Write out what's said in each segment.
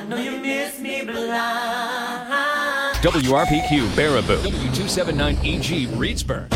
know you miss me blind. WRPQ Baraboo, W279EG Reedsburg.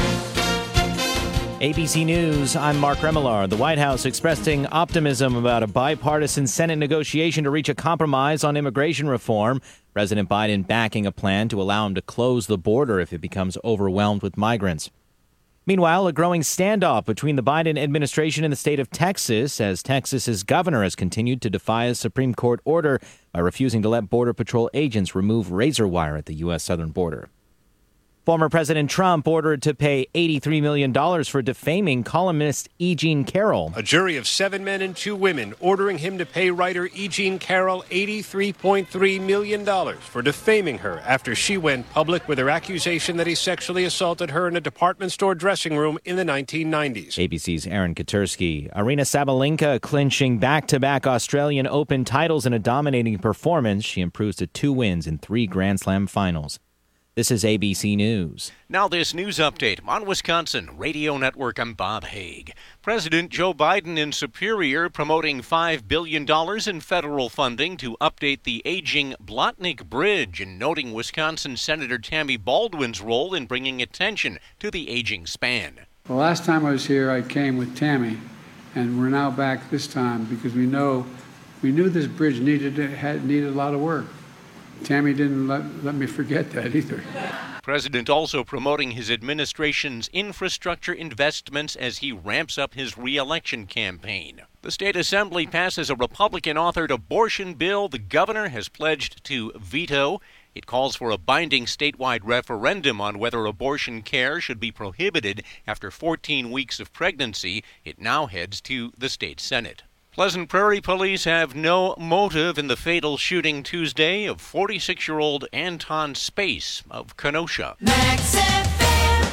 ABC News, I'm Mark Remillard. The White House expressing optimism about a bipartisan Senate negotiation to reach a compromise on immigration reform. President Biden backing a plan to allow him to close the border if it becomes overwhelmed with migrants. Meanwhile, a growing standoff between the Biden administration and the state of Texas as Texas's governor has continued to defy a Supreme Court order by refusing to let Border Patrol agents remove razor wire at the U.S. southern border. Former President Trump ordered to pay $83 million for defaming columnist E. Jean Carroll. A jury of 7 men and 2 women ordering him to pay writer E. Jean Carroll $83.3 million for defaming her after she went public with her accusation that he sexually assaulted her in a department store dressing room in the 1990s. ABC's Aaron Katursky. Aryna Sabalenka clinching back-to-back Australian Open titles in a dominating performance. She improves to 2 wins in 3 Grand Slam finals. This is ABC News. Now this news update on Wisconsin Radio Network. I'm Bob Haig. President Joe Biden in Superior promoting $5 billion in federal funding to update the aging Blotnick Bridge and noting Wisconsin Senator Tammy Baldwin's role in bringing attention to the aging span. The last time I was here, I came with Tammy, and we're now back this time because we knew this bridge needed a lot of work. Tammy didn't let me forget that either. President also promoting his administration's infrastructure investments as he ramps up his re-election campaign. The state assembly passes a Republican-authored abortion bill the governor has pledged to veto. It calls for a binding statewide referendum on whether abortion care should be prohibited after 14 weeks of pregnancy. It now heads to the state Senate. Pleasant Prairie police have no motive in the fatal shooting Tuesday of 46-year-old Anton Space of Kenosha. Max FM.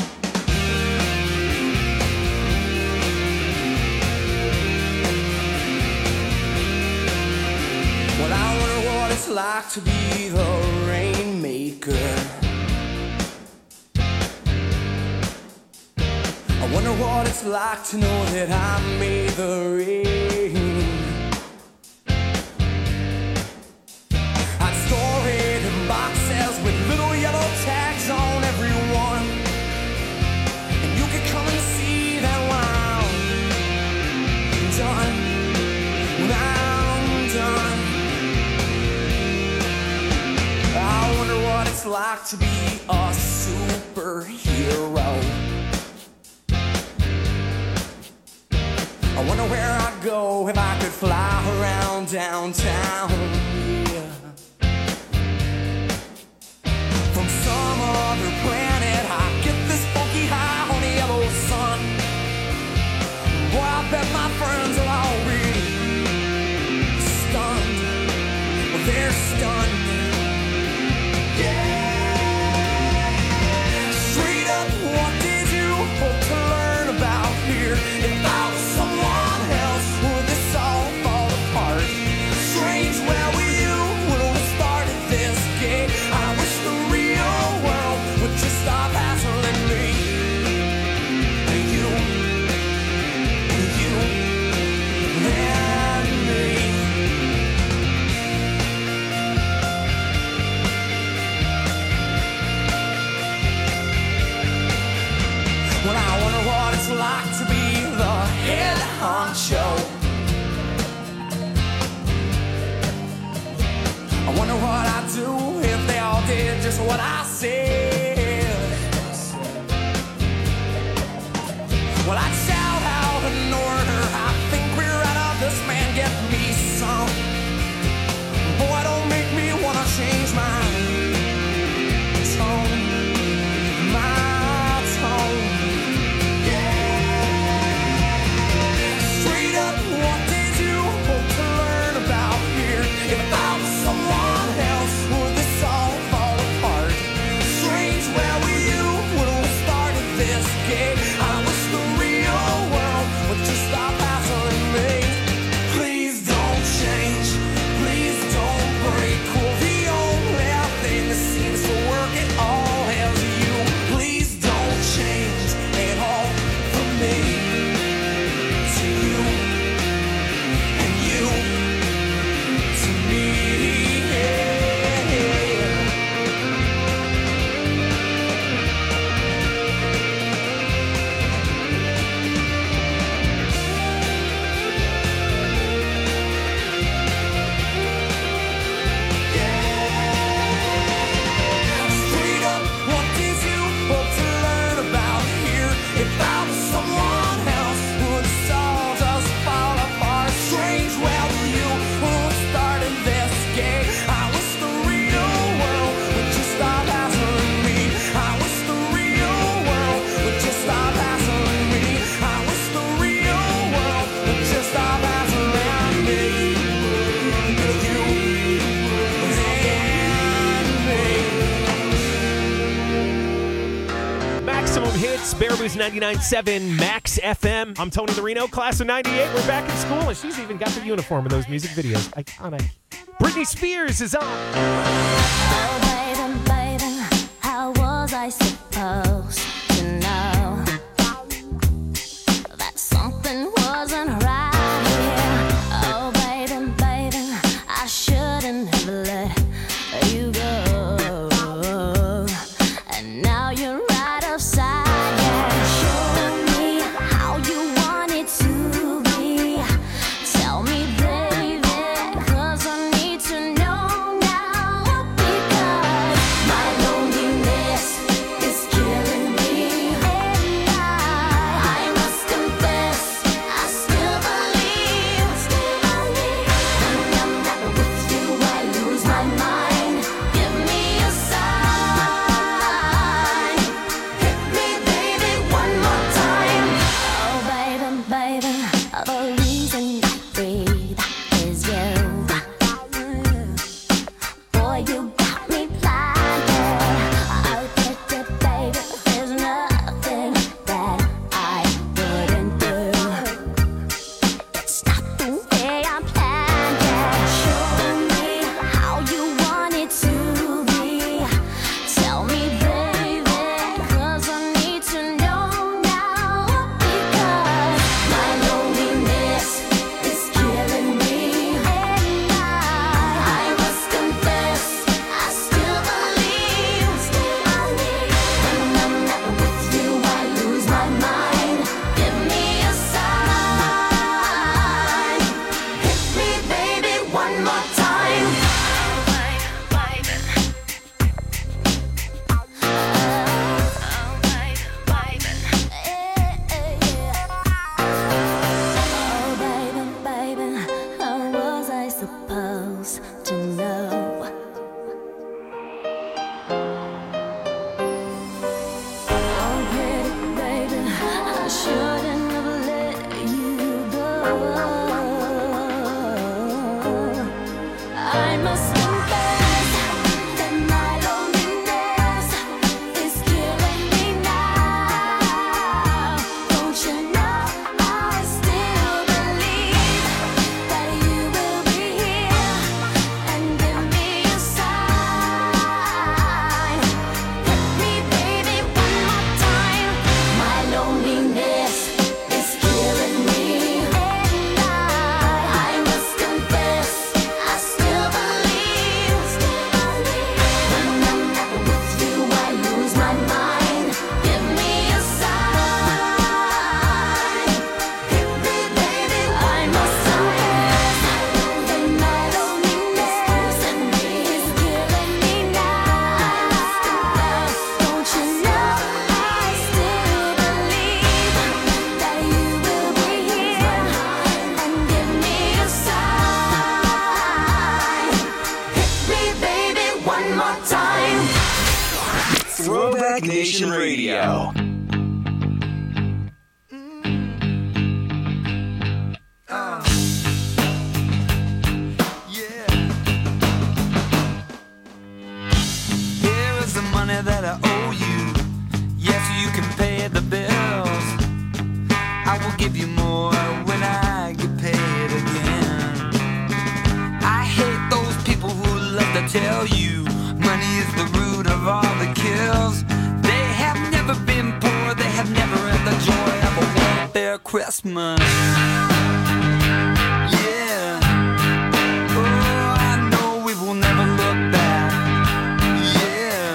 Well, I wonder what it's like to be the rainmaker. I wonder what it's like to know that I made the rain. I'd store it in boxes with little yellow tags on every one, and you could come and see that when I'm done, when I'm done. I wonder what it's like to be a superhero. I wonder where I'd go if I could fly around downtown. Yeah. From some other planet, I get this funky high on the yellow sun. Boy, I bet my friends are already stunned. Well, they're stunned. Yeah. Straight up, what did you hope to learn about here? If I was someone else, would this all fall apart? Strange, where were you when we started this game? I wish the real world would just stop hassling me. You and me. Well, I wonder what it's like to be the head honcho. I wonder what I'd do if they all did just what I said. Well, I'd shout out an order. I think we're out of this, man. Get me some. Boy, don't make me wanna change my tone. My tone. Straight up, what did you hope to learn about here? If I was someone else, would this all fall apart? Straight Maximum hits, Baraboo's 99.7 Max FM. I'm Tony Marino, class of 98. We're back in school, and she's even got the uniform in those music videos. Iconic. Britney Spears is on. Oh, baby, baby, how was I supposed to know that something wasn't right here? Oh, baby, baby, I shouldn't have let you go. And now you're right upside down. Show me how you want it to be. Tell me, baby, 'cause I need to know now. Because my loneliness is killing me. And I must confess, I still believe. When I'm not with you, I lose my mind. Give me a sign. Hit me, baby, one more time. Oh, baby, baby, the reason I breathe is you. Boy, you got me blinded. I'll get it, baby. There's nothing that I wouldn't do. It's not the way I planned it. Show me how you want it to be. Tell me, baby, 'cause I need to know now. Because my loneliness is killing me. And I must confess, I still believe. When I'm not with you, I lose my mind. Give me a sign. Hit me, baby, one more time. Oh, baby, baby, how was I supposed to know? Oh, pretty baby, I shouldn't have let you go. I must confess that my loneliness is killing me now. Don't you know I still believe that you will be here and give me a sign. Hit me, baby, one more time. My loneliness is killing me. And I must confess, I still believe. When I'm not with you, I lose my mind. Give me a sign. Hit me, baby, one more time. And my loneliness is killing me now. Don't you know I still believe that you will be here and give me a sign. Hit me, baby, one more time. Throwback Nation Radio. Here is the money that I owe you. Yes, you can pay the bills. I will give you more when I get paid again. I hate those people who love to tell you money is the root of all the kills. They have never been poor, they have never had the joy of a welfare Christmas. Yeah. Oh, I know we will never look back. Yeah.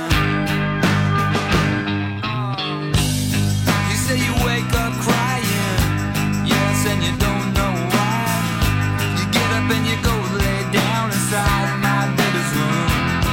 You say you wake up crying, yes, and you don't know why. You get up and you go lay down inside my baby's room.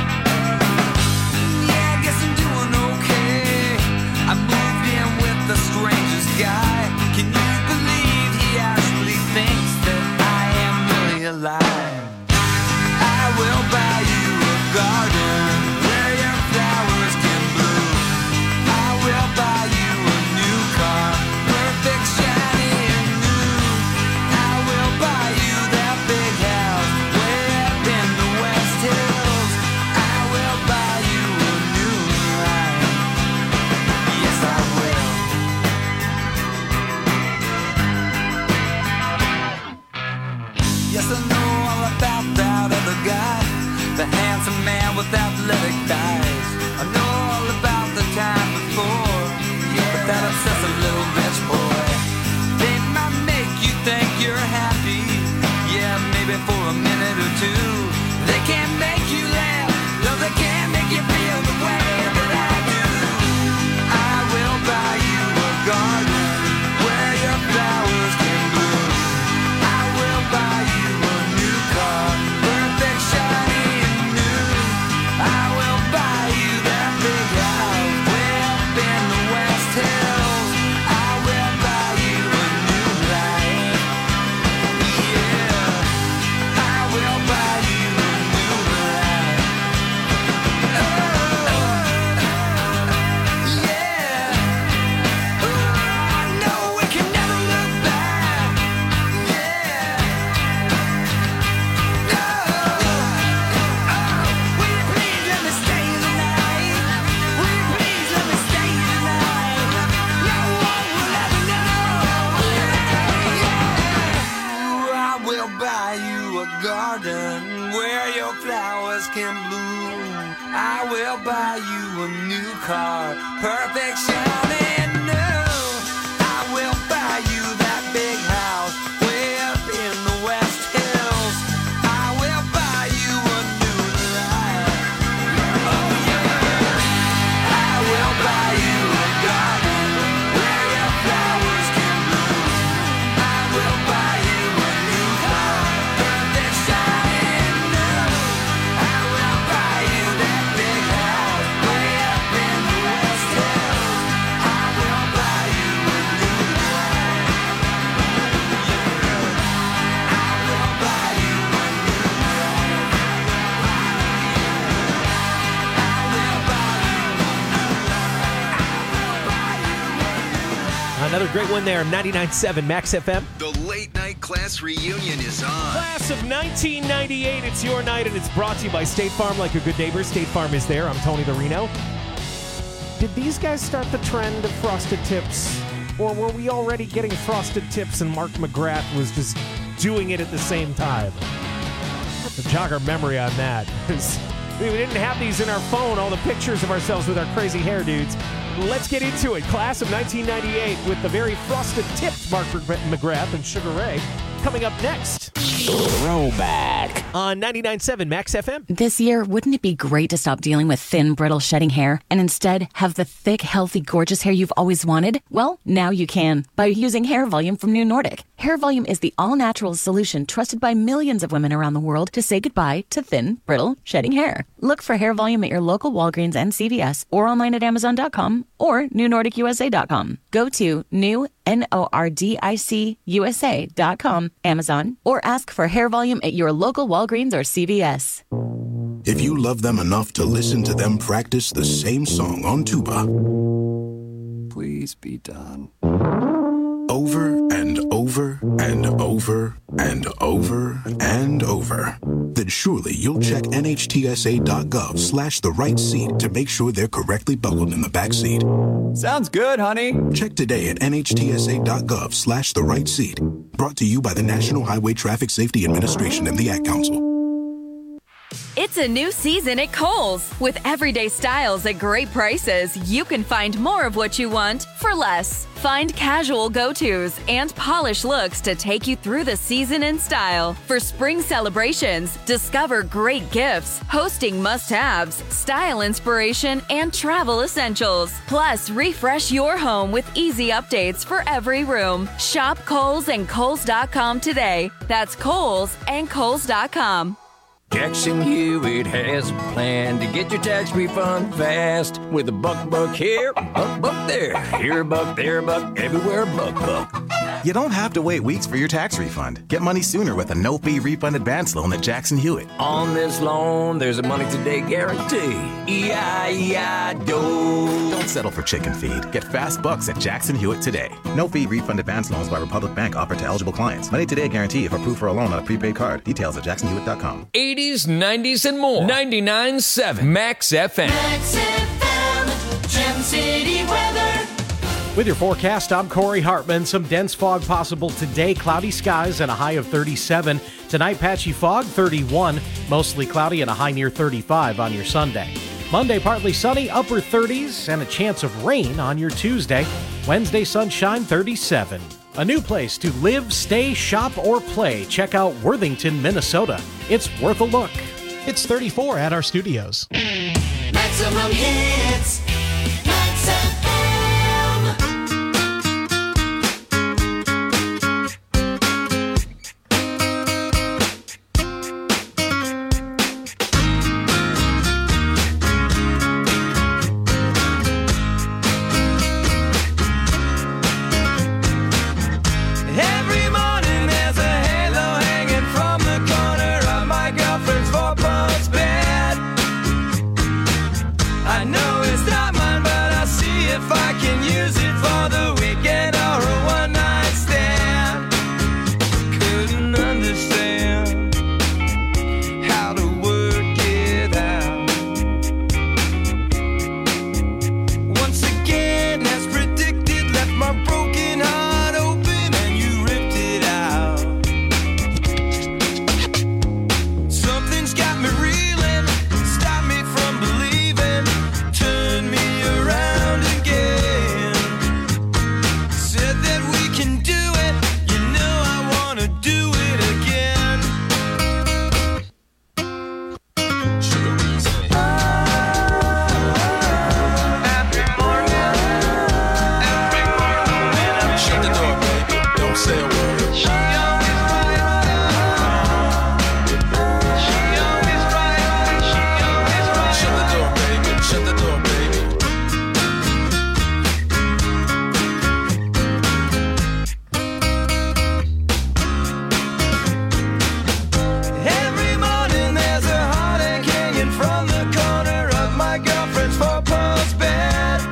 Yeah, I guess I'm doing okay. I moved in with the strangest guy. Can you believe he actually thinks that I am really alive? I will buy you a garden where your flowers can bloom. I will buy you a new car, perfect, shiny and new. I will buy you that big house way up in the West Hills. I will buy you a new ride. Yes, I will. that obsessive little bitch boy. They might make you think you're happy, yeah, maybe for a minute or two. They can't make you laugh, no, they can't make you feel the way that I do. I will buy you a garden where your flowers can bloom. I will buy you a new car, perfect, shiny and new. I will buy you that big house way up in the West Hills. I will buy you a new life. Yeah, I will buy you a new life. Yeah. No, we can never look back. Yeah. No. Will you please let me stay the night? Will you please let me stay the night? No one will ever know. I will buy you a garden where your flowers can bloom. I will buy you a new car, perfect, shiny and new. I will buy you that big house way up in the West Hills. I will buy you a new life. Oh yeah. I will buy you a garden where your flowers can bloom. I will buy you a new car, perfect, shiny and new. I will buy you that big house way up in the West Hills. I will buy you a new life. Yeah. I will buy you a new life. I will buy you. Another great one there, 99.7 Max FM. The late night class reunion is on. Class of 1998, it's your night, and it's brought to you by State Farm. Like a good neighbor, State Farm is there. I'm Tony the Reno. Did these guys start the trend of frosted tips? Or were we already getting frosted tips and Mark McGrath was just doing it at the same time? To jog our memory on that. 'Cause we didn't have these in our phone, all the pictures of ourselves with our crazy hair dudes. Let's get into it. Class of 1998 with the very frosted tipped Mark McGrath and Sugar Ray coming up next. Throwback on 99.7 Max FM. This year, wouldn't it be great to stop dealing with thin, brittle, shedding hair and instead have the thick, healthy, gorgeous hair you've always wanted? Well, now you can by using Hair Volume from New Nordic. Hair Volume is the all-natural solution trusted by millions of women around the world to say goodbye to thin, brittle, shedding hair. Look for Hair Volume at your local Walgreens and CVS or online at Amazon.com or NewNordicUSA.com. Go to NewNordicUSA.com, Amazon, or ask for Hair Volume at your local Walgreens or CVS. If you love them enough to listen to them practice the same song on tuba, please be done. Over and over and over and over and over, then surely you'll check NHTSA.gov/the right seat to make sure they're correctly buckled in the back seat. Sounds good, honey. Check today at NHTSA.gov/the right seat. Brought to you by the National Highway Traffic Safety Administration and the Ad Council. It's a new season at Kohl's. With everyday styles at great prices, you can find more of what you want for less. Find casual go-tos and polished looks to take you through the season in style. For spring celebrations, discover great gifts, hosting must-haves, style inspiration, and travel essentials. Plus, refresh your home with easy updates for every room. Shop Kohl's and Kohl's.com today. That's Kohl's and Kohl's.com. Jackson Hewitt has a plan to get your tax refund fast. With a buck here, buck there. Here a buck, there a buck, everywhere a buck. You don't have to wait weeks for your tax refund. Get money sooner with a no-fee refund advance loan at Jackson Hewitt. On this loan, there's a money today guarantee. E-I-E-I-DO. Don't settle for chicken feed. Get fast bucks at Jackson Hewitt today. No-fee refund advance loans by Republic Bank offered to eligible clients. Money today guarantee if approved for a loan on a prepaid card. Details at jacksonhewitt.com. 80s, 90s, and more. 99.7 Max FM. Max FM, Gem City weather. With your forecast, I'm Corey Hartman. Some dense fog possible today. Cloudy skies and a high of 37. Tonight, patchy fog, 31. Mostly cloudy and a high near 35 on your Sunday. Monday, partly sunny, upper 30s, and a chance of rain on your Tuesday. Wednesday, sunshine, 37. A new place to live, stay, shop, or play. Check out Worthington, Minnesota. It's worth a look. It's 34 at our studios. Maximum hits. Max FM. Every morning there's a halo hanging from the corner of my girlfriend's four-post bed. I know it's not mine, but I'll see if I can use it for the weekend or a one-night stand. Couldn't understand how to work it out. Once again, as predicted, left my broken heart open and you ripped it out. Something's got me reeling, stopped me from believing, turned me around again. Said that we can do it, you know I wanna do it again. Shut the door, baby. Don't say a word. Shut the door, baby. Shut the door, baby. Every morning there's a heartache hanging from the corner of my girlfriend's four-post bed.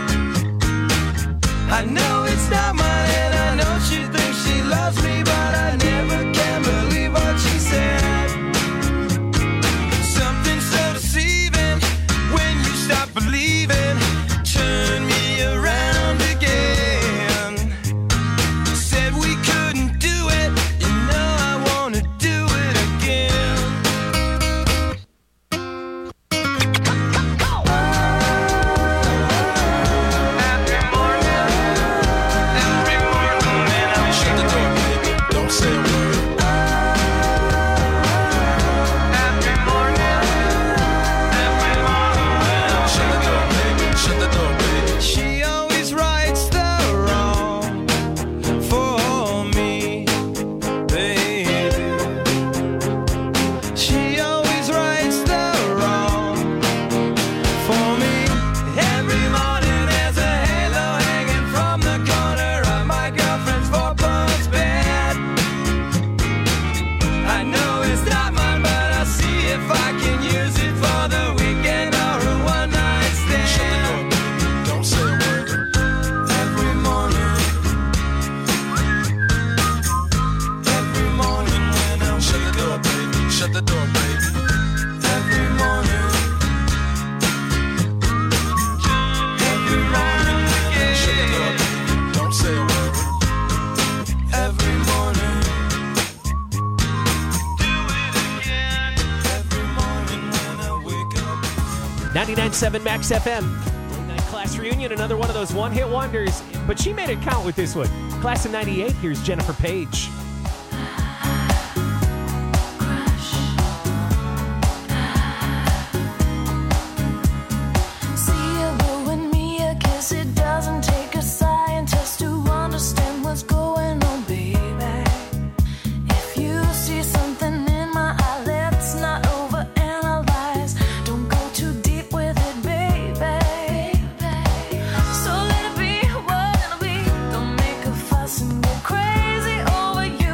I know it's not mine and I know she thinks she loves me, but I never can believe what she said. Something so deceiving when you stop believing, turn me around again. Said we couldn't do it, you know I wanna do it again. Shut the door, baby. Don't say a word. Shut the door, baby. Shut the door, baby. She always rights the wrong for me, baby. She always rights the wrong for me. Every morning there's a halo hanging from the corner of my girlfriend's four-post bed. I know it's not mine, but I'll see if I can use it for the weekend or a one-night stand. Shut the door, baby. Don't say a word. Every morning when I Shut the wake door, up, baby. Shut the door, baby. every morning Shut the door, again. baby. Don't say a word. Every morning, do it again. Every morning when I wake up. 99.7 Max FM. Late night class reunion, another one of those one-hit wonders. But she made it count with this one. Class of 98, here's Jennifer Page. See you blowing me a kiss. It doesn't take a scientist to understand what's going on, baby. If you see something in my eye, let's not overanalyze. Don't go too deep with it, baby. So let it be what it'll be. Don't make a fuss and get crazy over you.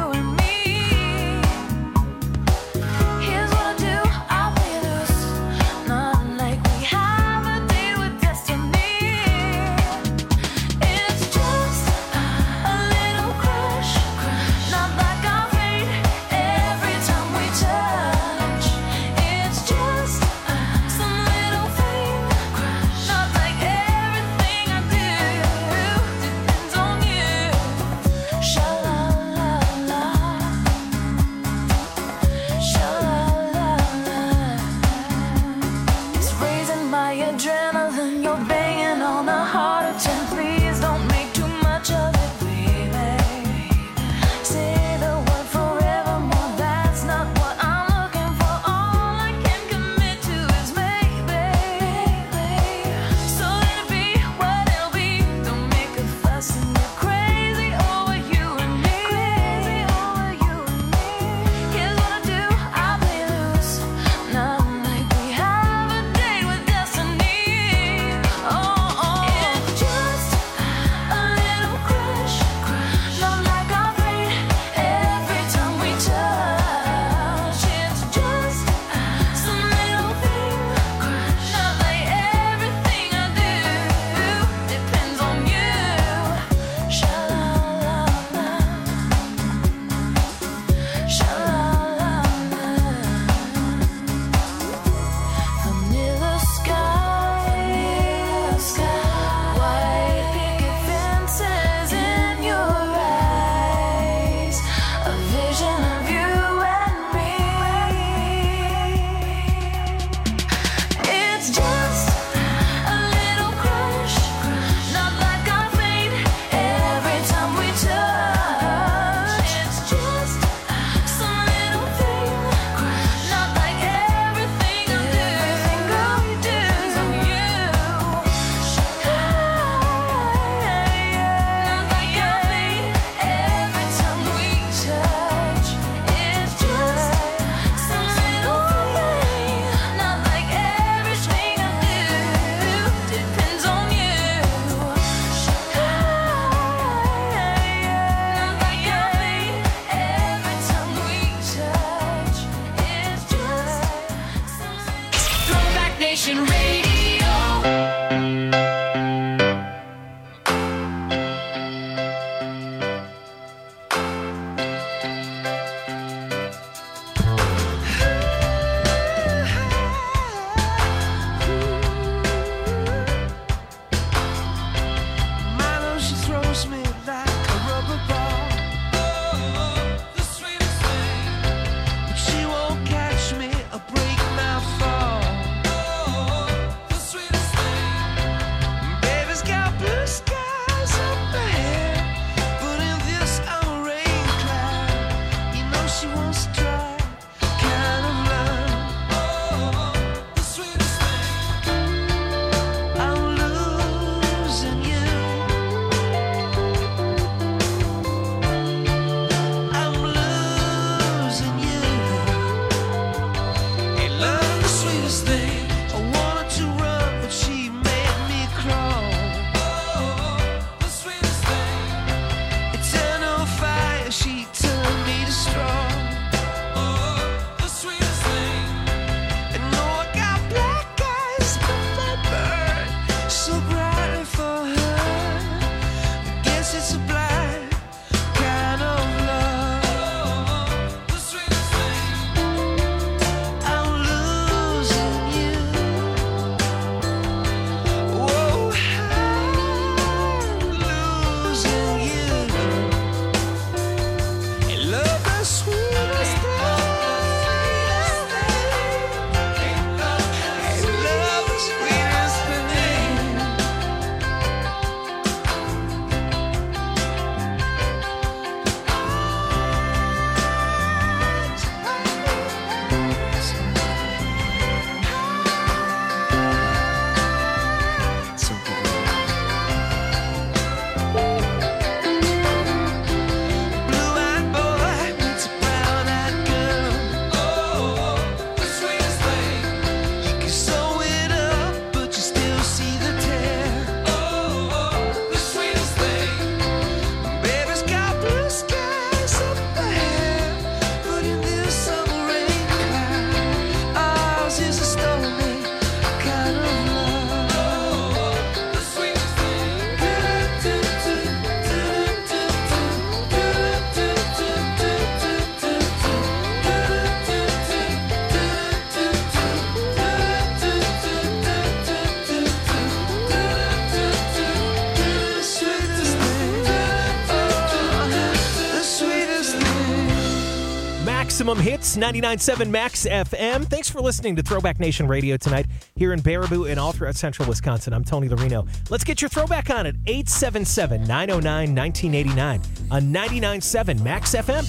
Maximum Hits, 99.7 Max FM. Thanks for listening to Throwback Nation Radio tonight here in Baraboo and all throughout central Wisconsin. I'm Tony Lorino. Let's get your throwback on at 877-909-1989 on 99.7 Max FM.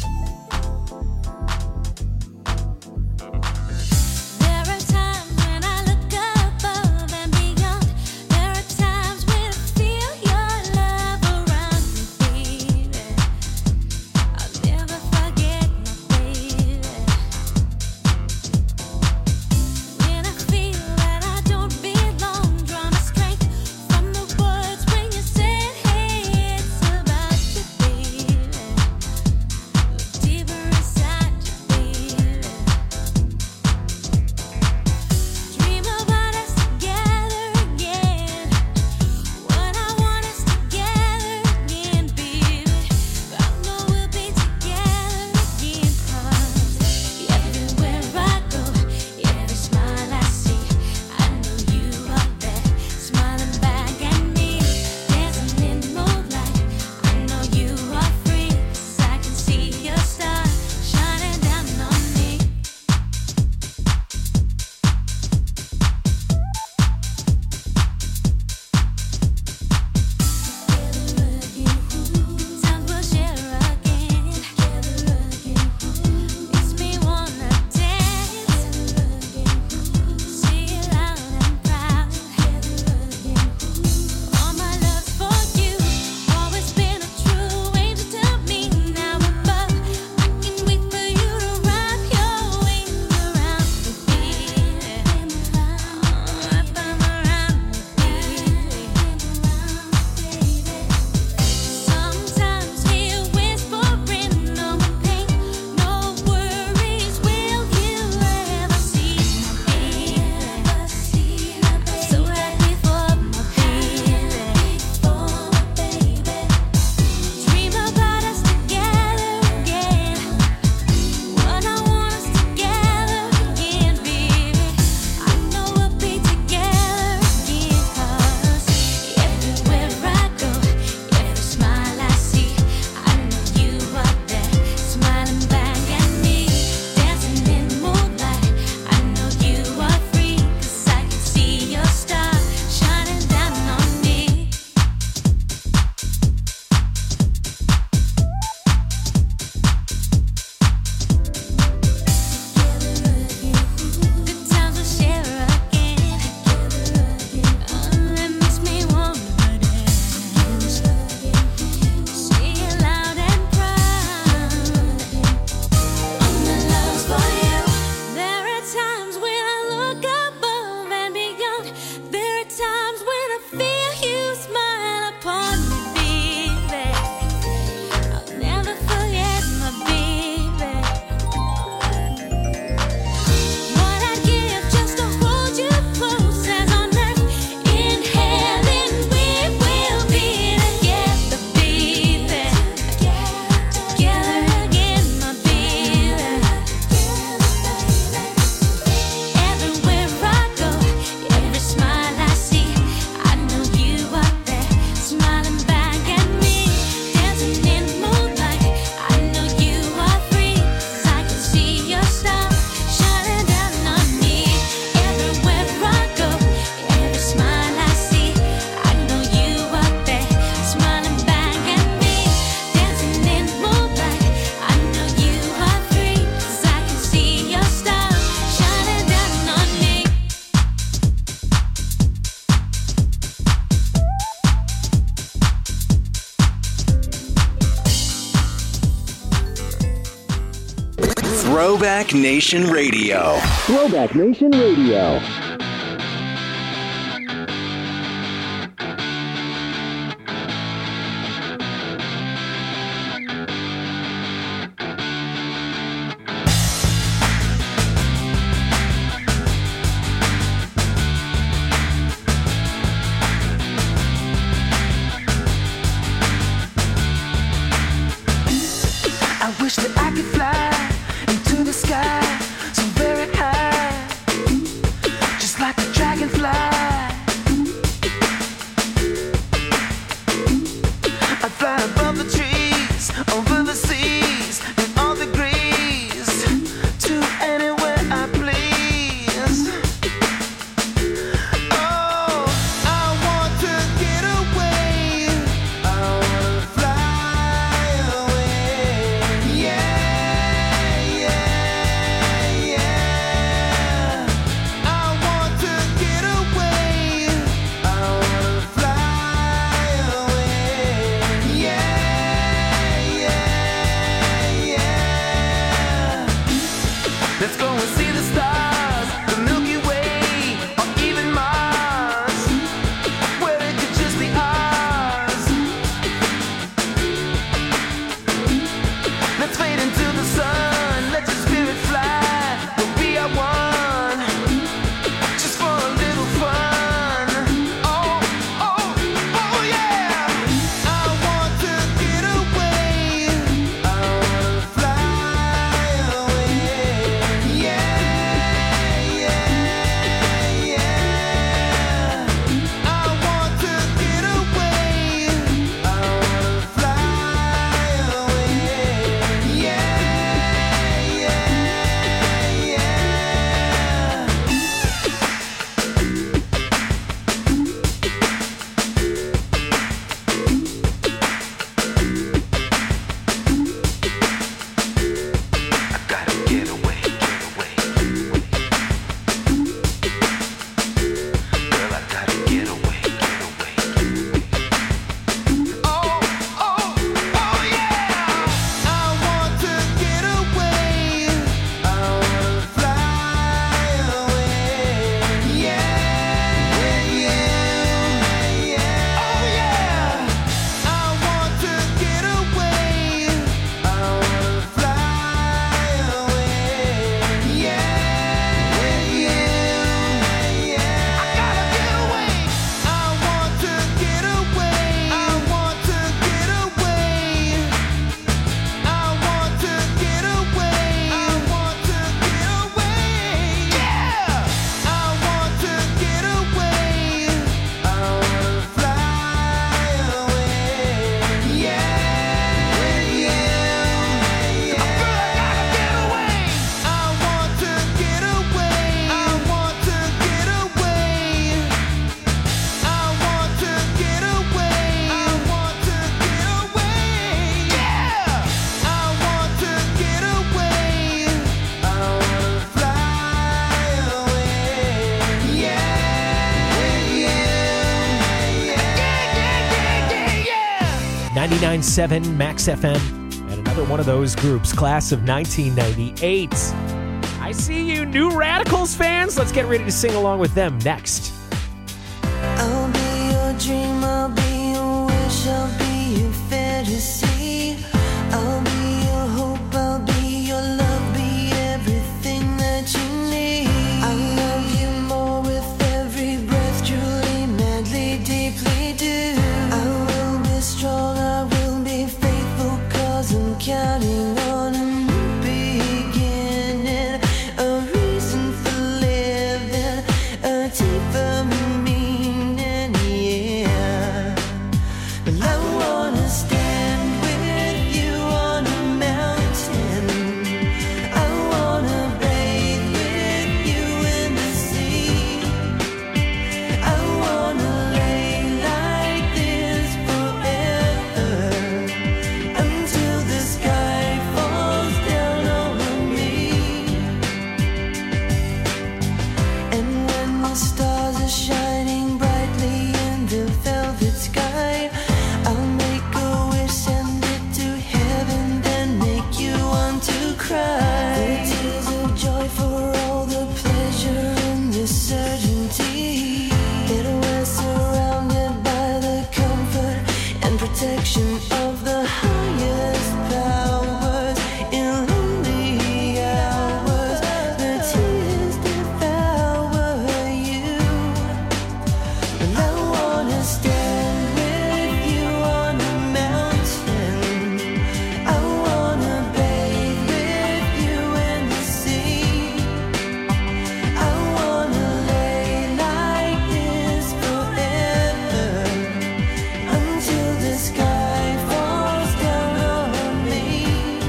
Throwback Nation Radio. Throwback Nation Radio. I wish that I could fly into the sky so very high, just like a dragonfly. I'd fly above the trees, over the seas, in all degrees. 99.7 Max FM, and another one of those groups, class of 1998. I see you, New Radicals fans. Let's get ready to sing along with them next. I'll be your dream, I'll be your wish, I'll be your fantasy. I'll be your hope, I'll be your love, be everything that you need. I love you more with every breath, truly, madly, deeply do. I will be strong, I will be faithful, 'cause I'm counting on a new beginning, a reason for living, a deeper meaning, yeah. Well, I wanna stand with you on a mountain. I wanna bathe with you in the sea. I wanna lay like this forever, until the sky falls down over me. And when the stars are shining brightly in the velvet sky, I'll make a wish, send it to heaven, then make you want to cry. The tears of joy for all the pleasure and the certainty that we're surrounded by the comfort and protection of the highest powers. In lonely hours, the tears devour you. And I wanna stand with you on a mountain. I wanna bathe with you in the sea. I wanna lay like this forever, until the sky falls down on me.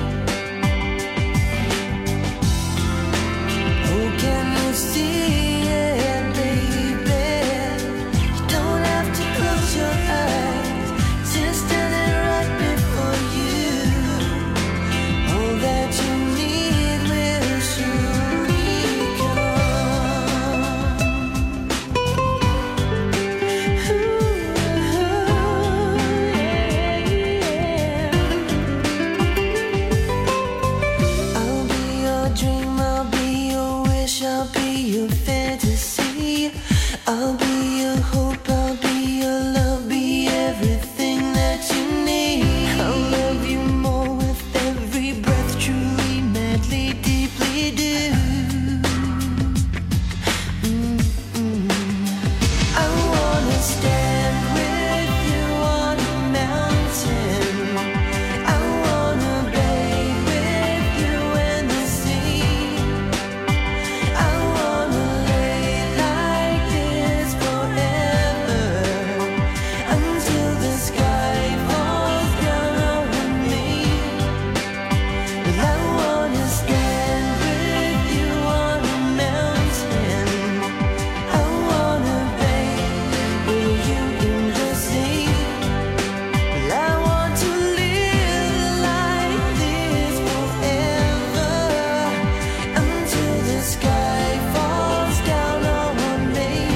Oh, can you see it, baby? You don't have to close your eyes, just standing right before you. All that you need will surely I'll be your dream, I'll be your wish, I'll be your fantasy. I'll be your hope, I'll be your love, be everything that you need. I'll love you more with every breath, truly, madly, deeply do. I wanna stand with you on a mountain. I wanna bathe with you in the sea. I wanna lay like this forever, until the sky falls down over me. Well, I wanna stand with you on a mountain. I wanna bathe with you in the sea. Well, I want to live like this forever, until the sky falls down on me.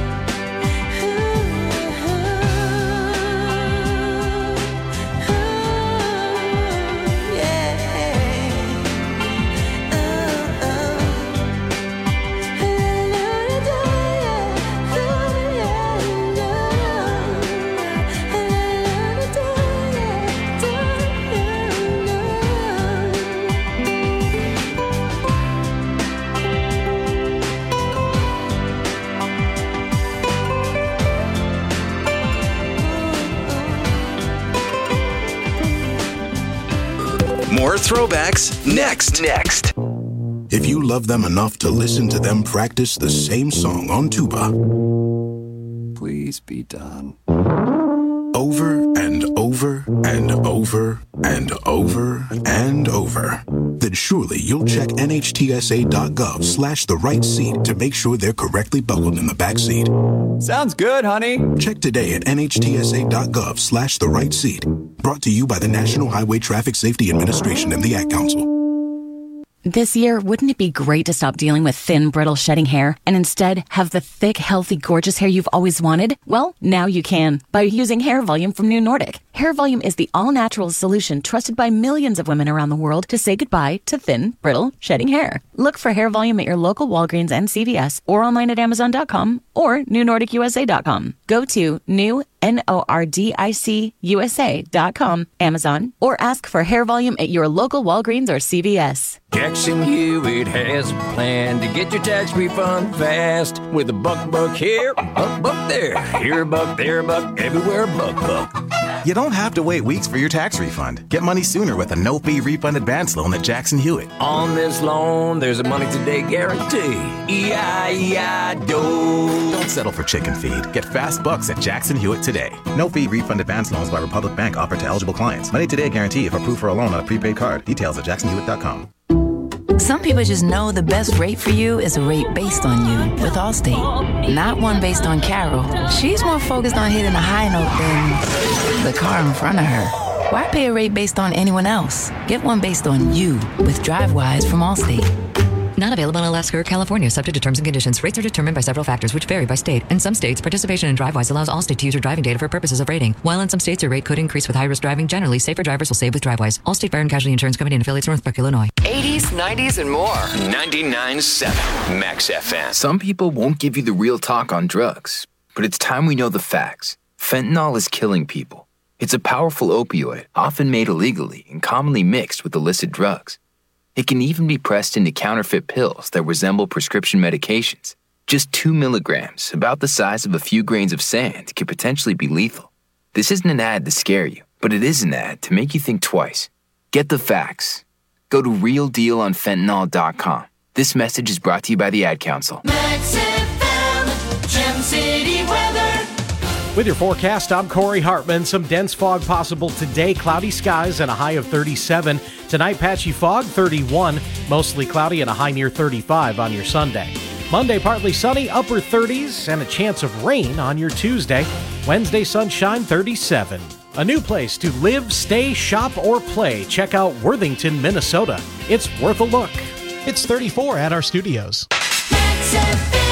More throwbacks next. If you love them enough to listen to them practice the same song on tuba Please be done. over and over and over and over and over, then surely you'll check NHTSA.gov/the right seat to make sure they're correctly buckled in the back seat. Sounds good, honey. Check today at NHTSA.gov/the right seat. Brought to you by the National Highway Traffic Safety Administration and the Ad Council. This year, wouldn't it be great to stop dealing with thin, brittle, shedding hair and instead have the thick, healthy, gorgeous hair you've always wanted? Well, now you can by using Hair Volume from New Nordic. Hair Hair Volume is the all-natural solution trusted by millions of women around the world to say goodbye to thin, brittle, shedding hair. Look for Hair Volume at your local Walgreens and CVS or online at Amazon.com or NewNordicUSA.com. Go to NewNordicUSA.com, Amazon, or ask for Hair Volume at your local Walgreens or CVS. Jackson Hewitt has a plan to get your tax refund fast with a buck here, buck there. Here a buck, there a buck, everywhere a buck. You don't have to wait weeks for your tax refund. Get money sooner with a no-fee refund advance loan at Jackson Hewitt. On this loan, there's a money today guarantee. E-I-E-I-DO. Don't settle for chicken feed. Get fast bucks at Jackson Hewitt today. No-fee refund advance loans by Republic Bank offered to eligible clients. Money today guarantee if approved for a loan on a prepaid card. Details at jacksonhewitt.com. Some people just know the best rate for you is a rate based on you with Allstate. Not one based on Carol. She's more focused on hitting a high note than the car in front of her. Why pay a rate based on anyone else? Get one based on you with DriveWise from Allstate. Not available in Alaska or California, subject to terms and conditions. Rates are determined by several factors, which vary by state. In some states, participation in DriveWise allows Allstate to use your driving data for purposes of rating. While in some states, your rate could increase with high-risk driving. Generally, safer drivers will save with DriveWise. Allstate Fire and Casualty Insurance Company and affiliates, Northbrook, Illinois. 80s, 90s, and more. 99.7 Max FM. Some people won't give you the real talk on drugs, but it's time we know the facts. Fentanyl is killing people. It's a powerful opioid, often made illegally and commonly mixed with illicit drugs. It can even be pressed into counterfeit pills that resemble prescription medications. Just 2 milligrams, about the size of a few grains of sand, could potentially be lethal. This isn't an ad to scare you, but it is an ad to make you think twice. Get the facts. Go to realdealonfentanyl.com. This message is brought to you by the Ad Council. Max FM, Gem City weather. With your forecast, I'm Corey Hartman. Some dense fog possible today. Cloudy skies and a high of 37. Tonight, patchy fog, 31. Mostly cloudy and a high near 35 on your Sunday. Monday, partly sunny, upper 30s, and a chance of rain on your Tuesday. Wednesday, sunshine, 37. A new place to live, stay, shop, or play. Check out Worthington, Minnesota. It's worth a look. It's 34 at our studios. Max FM.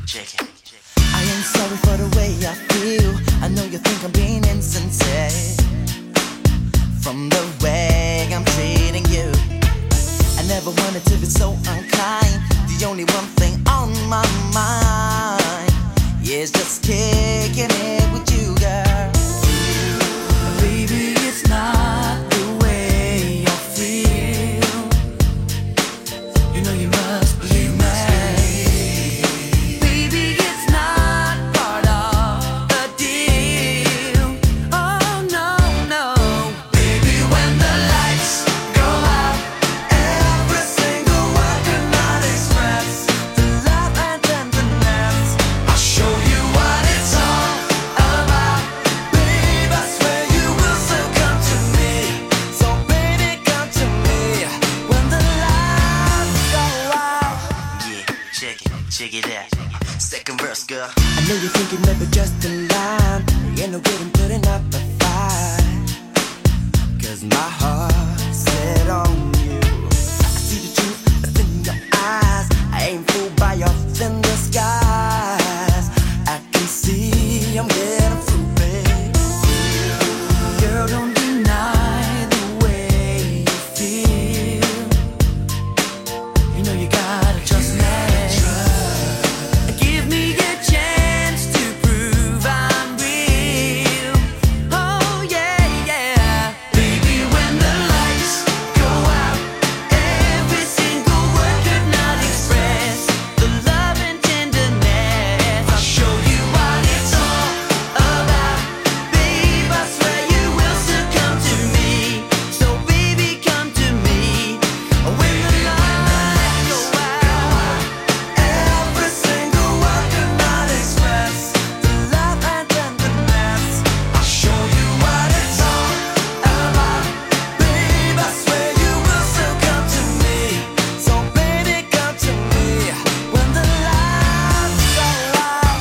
I ain't sorry for the way I feel. I know you think I'm being insincere from the way I'm treating you. I never wanted to be so unkind. The only one thing on my mind is just kicking it with you, girl. Baby, it's not the way I feel. You know you must believe me. Baby, it's not part of the deal. Oh no, no. Baby, when the lights go out, every single word could not express the love and tenderness. I'll show you what it's all about. Babe, I swear you will still come to me. So baby, come to me when the lights go out. Yeah, check it out. Second verse, girl. I know you're thinking maybe just a line. Ain't no good in putting up a fight, 'cause my heart's set on you. I see the truth that's in your eyes. I ain't fooled by your thin disguise. I can see I'm getting through, babe. Girl, don't deny the way you feel. You know you gotta trust me. Give me a chance to prove I'm real. Oh yeah, yeah. Baby, when the lights go out, every single word could not express the love and tenderness. I'll show you what it's all about. Babe, I swear you will still come to me. So baby, come to me when the lights go out. Every single word could not express the love and tenderness. I'll show you what it's all about. Babe, I swear you will still come to me. So baby, come to me when the lights go out.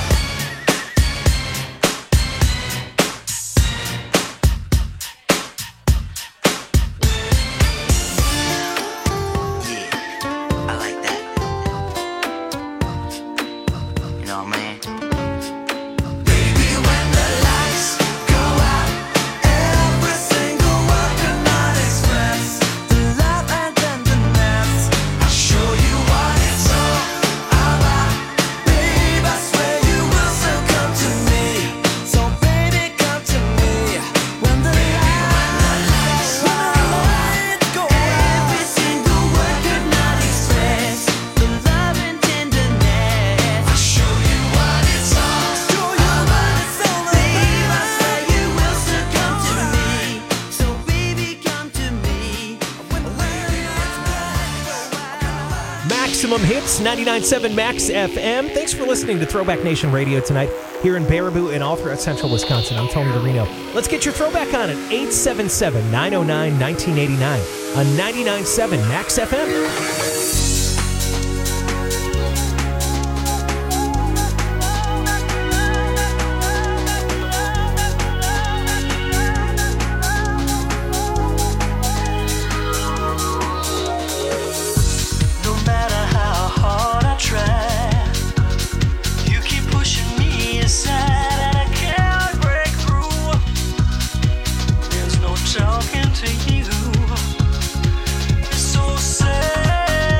Yeah, I like that. You know what I mean? Baby, when the lights go out, every single word could not express the love and tenderness. I'll show you what it's all about. Babe, I swear you will still come to me. So baby, come to me when the lights go out. Every single word could not express the love and tenderness. I'll show you what it's all about. Babe, I swear you will still come to me. So baby, come to me when the lights go out. Maximum Hits, 99.7 Max FM. Thanks for listening to Throwback Nation Radio tonight here in Baraboo and all throughout central Wisconsin. I'm Tony DeRino. Let's get your throwback on at 877-909-1989 on 99.7 Max FM. No matter how hard I try, you keep pushing me aside and I can't break through. There's no talking to you. It's so sad.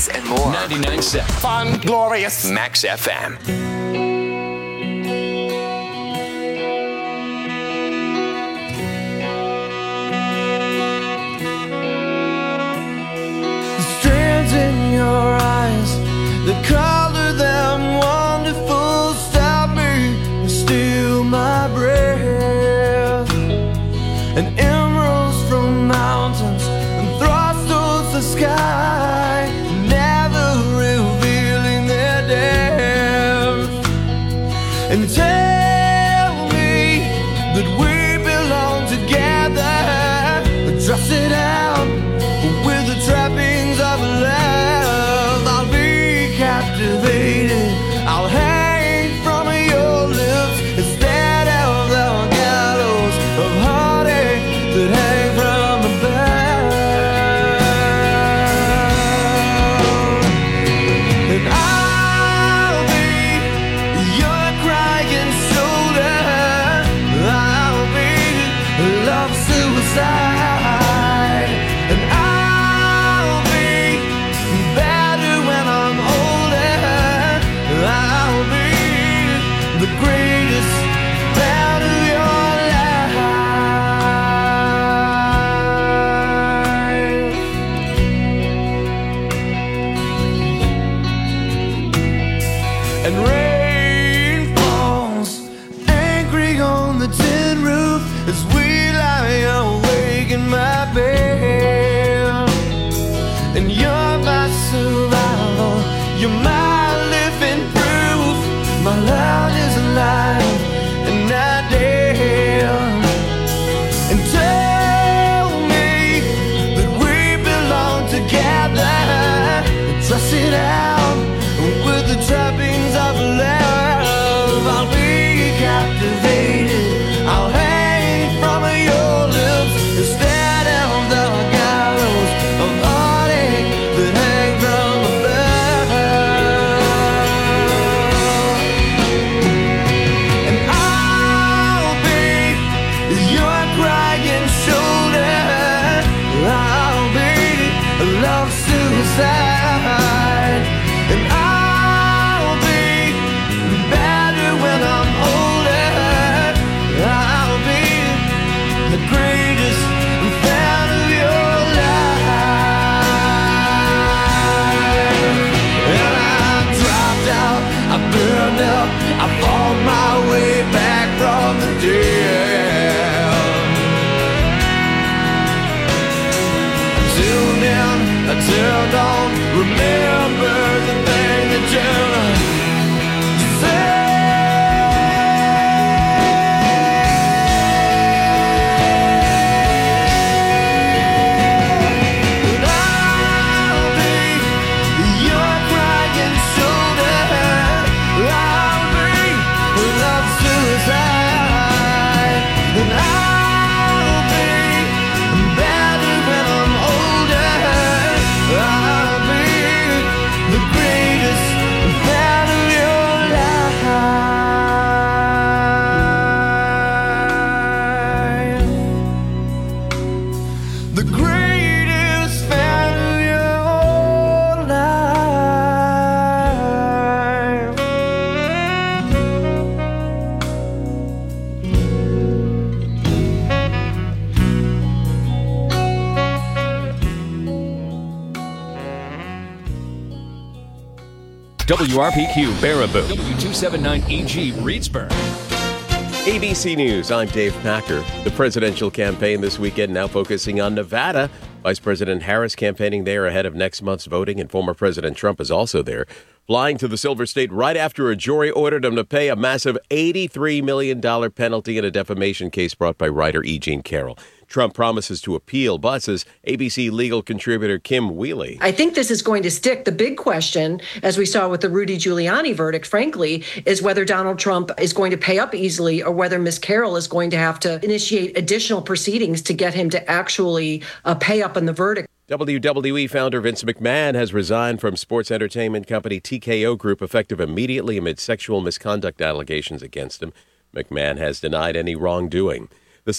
These and more. 99.7. Fun, glorious. Max FM. Strands in your eyes, the color them wonderful, stop me and steal my breath. And emeralds from mountains and thrust towards the sky, never revealing their depth. And tell me that we belong together, dress it out with the trappings of love. I'll be captivated, I'll hang from your lips instead of the gallows of heartache that hang from above. And I'll be your crying shoulder, I'll be love suicide. And I'll be better when I'm older, I'll be the greatest part of your life. And rain falls angry on the tin roof as we lie awake in my bed. And you're my survival, you're my living proof. My love is alive and not dead. And tell me that we belong together, dress it out with the trappings of love. I'll be captivated, I'll hang from your lips instead of the gallows of heartache that hang from above. And I'll be your crying shoulder, I'll be love suicide. And I'll be better when I'm older, I'll be the greatest fan of your life. And I dropped out, I burned up, I fought my way back from the dead. Until then, until dawn, remember the thing that you said. And I'll be your crying shoulder, I'll be love suicide. And I'll be better when I'm older, I'll be the greatest fan of your life. The greatest fan of your life. WRPQ Baraboo. W279EG Reedsburg. ABC News, I'm Dave Packer. The presidential campaign this weekend now focusing on Nevada. Vice President Harris campaigning there ahead of next month's voting, and former President Trump is also there, flying to the Silver State right after a jury ordered him to pay a massive $83 million penalty in a defamation case brought by writer E. Jean Carroll. Trump promises to appeal, but says ABC legal contributor Kim Wheely. I think this is going to stick. The big question, as we saw with the Rudy Giuliani verdict, frankly, is whether Donald Trump is going to pay up easily or whether Ms. Carroll is going to have to initiate additional proceedings to get him to actually pay up on the verdict. WWE founder Vince McMahon has resigned from sports entertainment company TKO Group effective immediately amid sexual misconduct allegations against him. McMahon has denied any wrongdoing.